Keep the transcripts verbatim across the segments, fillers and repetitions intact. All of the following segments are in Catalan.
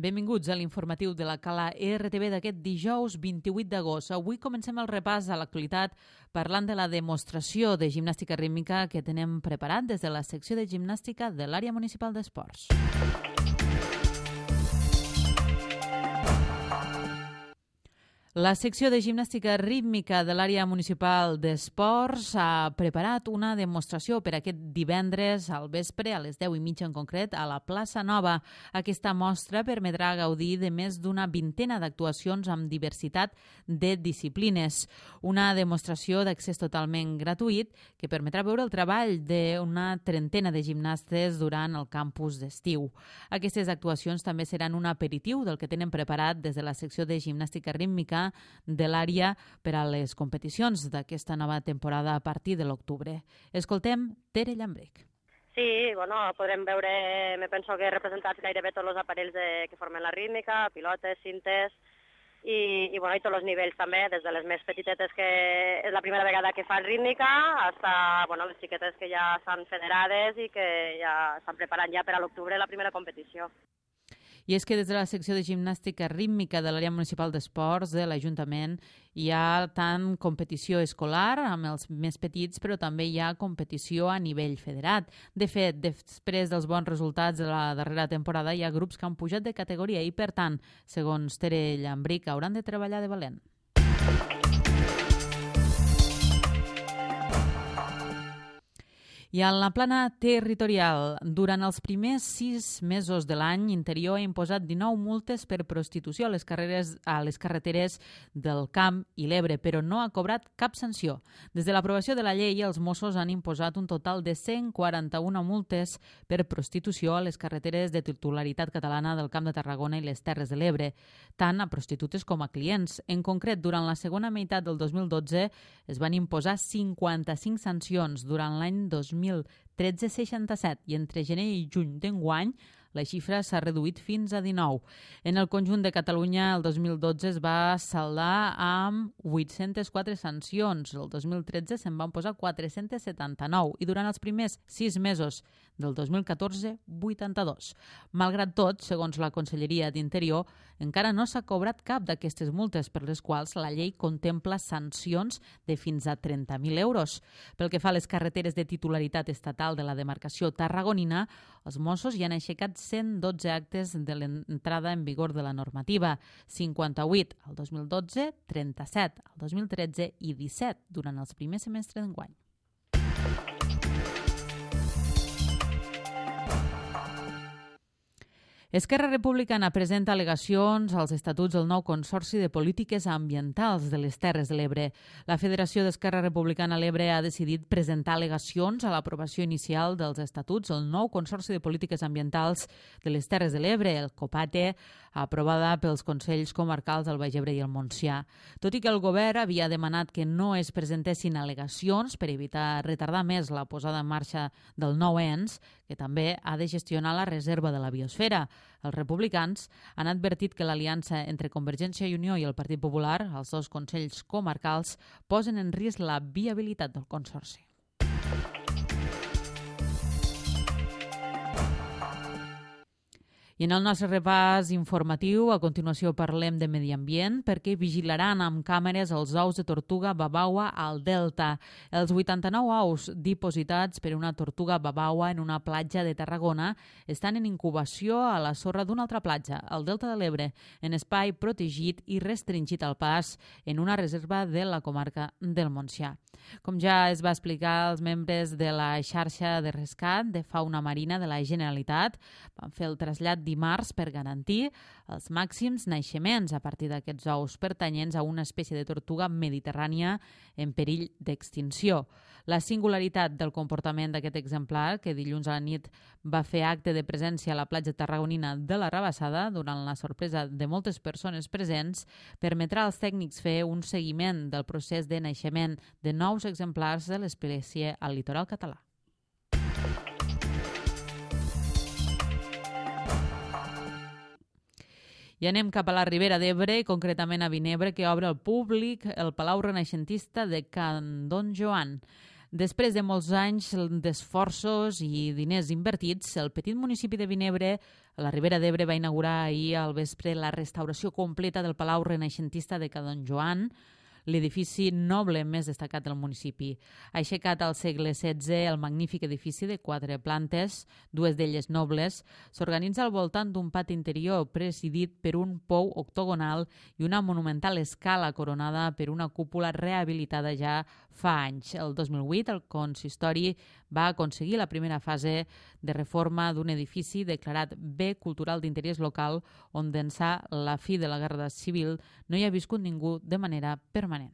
Benvinguts a l'informatiu de la Cala R T V d'aquest dijous vint-i-vuit d'agost. Avui comencem el repàs a l'actualitat parlant de la demostració de gimnàstica rítmica que tenem preparat des de la secció de gimnàstica de l'àrea municipal d'esports. La secció de gimnàstica rítmica de l'àrea municipal d'esports ha preparat una demostració per aquest divendres al vespre, a les deu i mitja en concret, a la Plaça Nova. Aquesta mostra permetrà gaudir de més d'una vintena d'actuacions amb diversitat de disciplines. Una demostració d'accés totalment gratuït que permetrà veure el treball d'una trentena de gimnastes durant el campus d'estiu. Aquestes actuacions també seran un aperitiu del que tenen preparat des de la secció de gimnàstica rítmica de l'àrea per a les competicions d'aquesta nova temporada a partir de l'octubre. Escoltem Tere Llambrec. Sí, bueno, podrem veure, me penso que representats gairebé tots els aparells de, que formen la rítmica, pilotes, cintes, i, i, bueno, i tots els nivells també, des de les més petitetes que és la primera vegada que fan rítmica, fins a bueno, les xiquetes que ja estan federades i que ja estan preparant ja per a l'octubre la primera competició. I és que des de la secció de gimnàstica rítmica de l'àrea municipal d'esports de l'Ajuntament hi ha tant competició escolar amb els més petits, però també hi ha competició a nivell federat. De fet, després dels bons resultats de la darrera temporada hi ha grups que han pujat de categoria i, per tant, segons Tere Llambric, hauran de treballar de valent. I en la plana territorial, durant els primers sis mesos de l'any, Interior ha imposat dinou multes per prostitució a les, carreres, a les carreteres del Camp i l'Ebre, però no ha cobrat cap sanció. Des de l'aprovació de la llei, els Mossos han imposat un total de cent quaranta-una multes per prostitució a les carreteres de titularitat catalana del Camp de Tarragona i les Terres de l'Ebre, tant a prostitutes com a clients. En concret, durant la segona meitat del dos mil dotze es van imposar cinquanta-cinc sancions. Durant l'any dos mil tretze, seixanta-set, i entre gener i juny d'enguany la xifra s'ha reduït fins a dinou. En el conjunt de Catalunya, el dos mil dotze es va saldar amb vuit-centes quatre sancions. El dos mil tretze se'n van posar quatre-centes setanta-nou i durant els primers sis mesos del dos mil catorze, vuitanta-dos. Malgrat tot, segons la Conselleria d'Interior, encara no s'ha cobrat cap d'aquestes multes per les quals la llei contempla sancions de fins a trenta mil euros. Pel que fa a les carreteres de titularitat estatal de la demarcació tarragonina, els Mossos ja han aixecat cent dotze actes de l'entrada en vigor de la normativa, cinquanta-vuit al dos mil dotze, trenta-set al dos mil tretze i disset durant els primers semestres d'enguany. Esquerra Republicana presenta al·legacions als estatuts del nou Consorci de Polítiques Ambientals de les Terres de l'Ebre. La Federació d'Esquerra Republicana a l'Ebre ha decidit presentar al·legacions a l'aprovació inicial dels estatuts del nou Consorci de Polítiques Ambientals de les Terres de l'Ebre, el COPATE, aprovada pels Consells Comarcals del Baix Ebre i el Montsià. Tot i que el govern havia demanat que no es presentessin al·legacions per evitar retardar més la posada en marxa del nou ens, que també ha de gestionar la reserva de la biosfera. Els republicans han advertit que l'aliança entre Convergència i Unió i el Partit Popular, els dos consells comarcals, posen en risc la viabilitat del consorci. I en el nostre repàs informatiu, a continuació parlem de medi ambient perquè vigilaran amb càmeres els ous de tortuga babaua al Delta. Els vuitanta-nou ous dipositats per una tortuga babaua en una platja de Tarragona estan en incubació a la sorra d'una altra platja, al Delta de l'Ebre, en espai protegit i restringit al pas en una reserva de la comarca del Montsià. Com ja es va explicar, els membres de la xarxa de rescat de fauna marina de la Generalitat van fer el trasllat dimarts per garantir els màxims naixements a partir d'aquests ous pertanyents a una espècie de tortuga mediterrània en perill d'extinció. La singularitat del comportament d'aquest exemplar, que dilluns a la nit va fer acte de presència a la platja tarragonina de la Rabassada durant la sorpresa de moltes persones presents, permetrà als tècnics fer un seguiment del procés de naixement de nous exemplars de l'espècie al litoral català. I anem cap a la Ribera d'Ebre, concretament a Vinebre, que obre al públic el Palau Renaixentista de Can Don Joan. Després de molts anys d'esforços i diners invertits, el petit municipi de Vinebre, a la Ribera d'Ebre, va inaugurar ahir al vespre la restauració completa del Palau Renaixentista de Ca Don Joan, l'edifici noble més destacat del municipi. Aixecat al segle setze, el magnífic edifici de quatre plantes, dues d'elles nobles, s'organitza al voltant d'un pati interior presidit per un pou octogonal i una monumental escala coronada per una cúpula rehabilitada ja fa anys. El dos mil vuit, el consistori va aconseguir la primera fase de reforma d'un edifici declarat bé cultural d'interès local, on d'ençà la fi de la Guerra Civil no hi ha viscut ningú de manera permanent.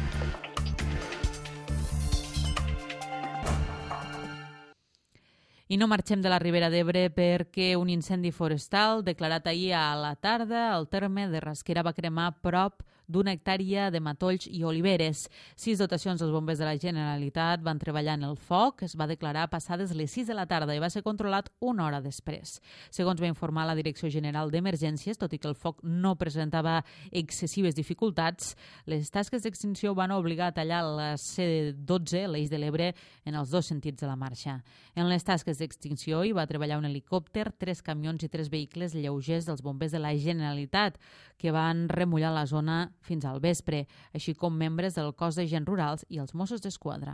I no marxem de la Ribera d'Ebre perquè un incendi forestal declarat ahir a la tarda al terme de Rasquera va cremar prop d'una hectàrea de matolls i oliveres. Sis dotacions dels bombers de la Generalitat van treballar en el foc. Es va declarar passades les sis de la tarda i va ser controlat una hora després. Segons va informar la Direcció General d'Emergències, tot i que el foc no presentava excessives dificultats, les tasques d'extinció van obligar a tallar la C dotze, l'Eix de l'Ebre, en els dos sentits de la marxa. En les tasques d'extinció hi va treballar un helicòpter, tres camions i tres vehicles lleugers dels bombers de la Generalitat, que van remullar la zona fins al vespre, així com membres del cos d'agents rurals i els Mossos d'Esquadra.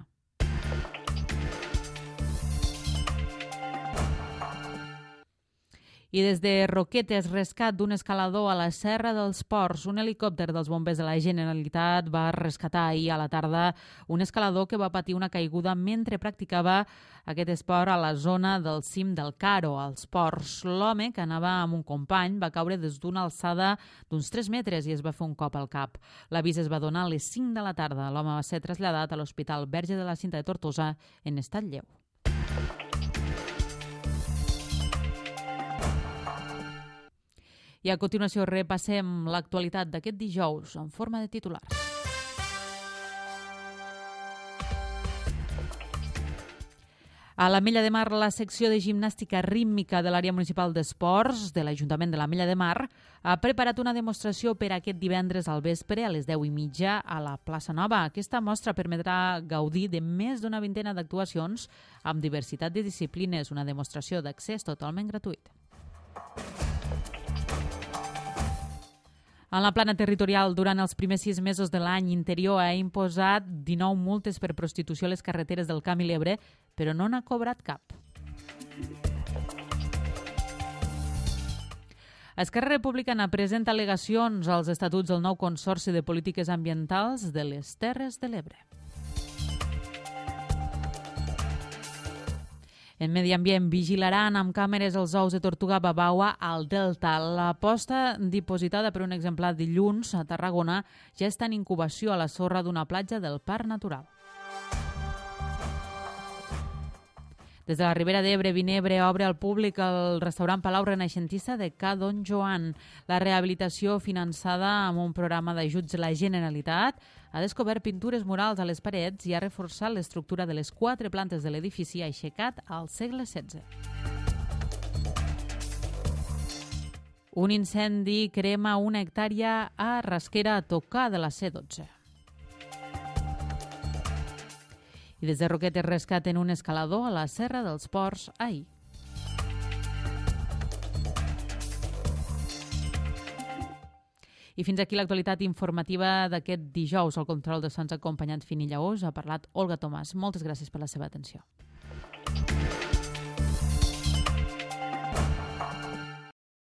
I des de Roquetes, rescat d'un escalador a la Serra dels Ports. Un helicòpter dels bombers de la Generalitat va rescatar ahir a la tarda un escalador que va patir una caiguda mentre practicava aquest esport a la zona del cim del Caro, als Ports. L'home, que anava amb un company, va caure des d'una alçada d'uns tres metres i es va fer un cop al cap. L'avís es va donar a les cinc de la tarda. L'home va ser traslladat a l'Hospital Verge de la Cinta de Tortosa en estat lleu. I a continuació repassem l'actualitat d'aquest dijous en forma de titulars. A l'Ametlla de Mar, la secció de gimnàstica rítmica de l'àrea municipal d'esports de l'Ajuntament de l'Ametlla de Mar ha preparat una demostració per aquest divendres al vespre a les deu i mitja a la plaça Nova. Aquesta mostra permetrà gaudir de més d'una vintena d'actuacions amb diversitat de disciplines, una demostració d'accés totalment gratuït. En la plana territorial, durant els primers sis mesos de l'any, Interior ha imposat dinou multes per prostitució a les carreteres del Camp i l'Ebre, però no n'ha cobrat cap. Esquerra Republicana presenta al·legacions als estatuts del nou Consorci de Polítiques Ambientals de les Terres de l'Ebre. En Medi Ambient vigilaran amb càmeres els ous de tortuga babaua al Delta. La posta dipositada per un exemplar dilluns a Tarragona ja està en incubació a la sorra d'una platja del Parc Natural. Des de la Ribera d'Ebre, Vinebre obre al públic el restaurant Palau Renaixentista de Ca Don Joan. La rehabilitació, finançada amb un programa d'ajuts de la Generalitat, ha descobert pintures murals a les parets i ha reforçat l'estructura de les quatre plantes de l'edifici aixecat al segle setze. Un incendi crema una hectàrea a Rasquera a tocar de la C dotze. I des de Roquetes rescaten un escalador a la Serra dels Ports ahir. I fins aquí l'actualitat informativa d'aquest dijous. Al control de sons acompanyant Fini Llaós ha parlat Olga Tomàs. Moltes gràcies per la seva atenció.